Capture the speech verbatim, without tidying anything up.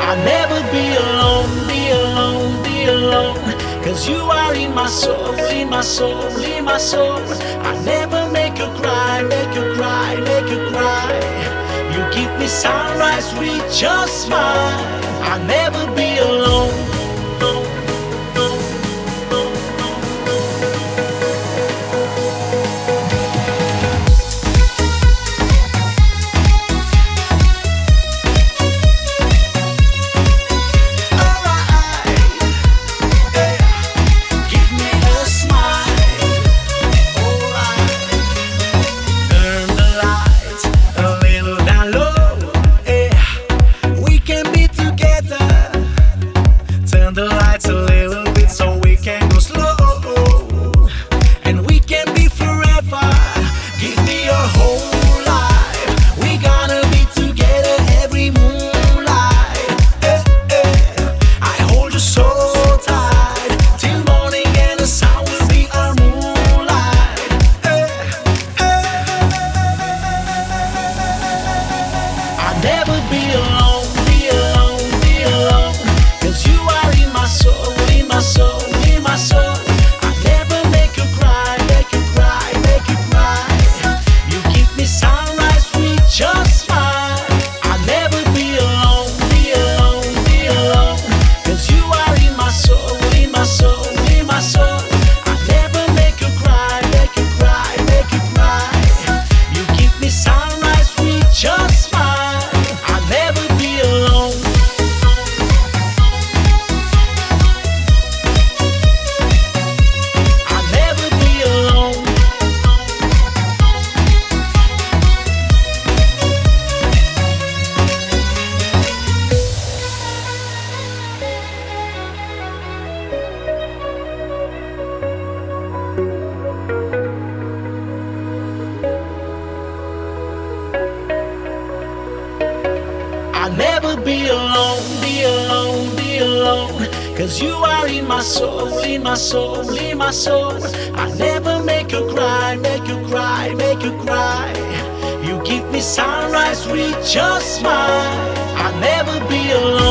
I'll never be alone, be alone, be alone. Cause you are in my soul, in my soul, in my soul. I'll never make you cry, make you cry, make you cry. You give me sunrise with your smile. I'll never be alone. Never be alone, be alone, be alone. Cause you are in my soul, in my soul, in my soul. I never make you cry, make you cry, make you cry. You give me sunrise with your smile. I'll never be alone, be alone, be alone. Cause you are in my soul, in my soul, in my soul. I'll never make you cry, make you cry, make you cry. You give me sunrise with your smile. I'll never be alone, be alone, be alone. Cause you are in my soul, in my soul, in my soul. I'll never make you cry, make you cry, make you cry. You give me sunrise with your smile. I'll never be alone.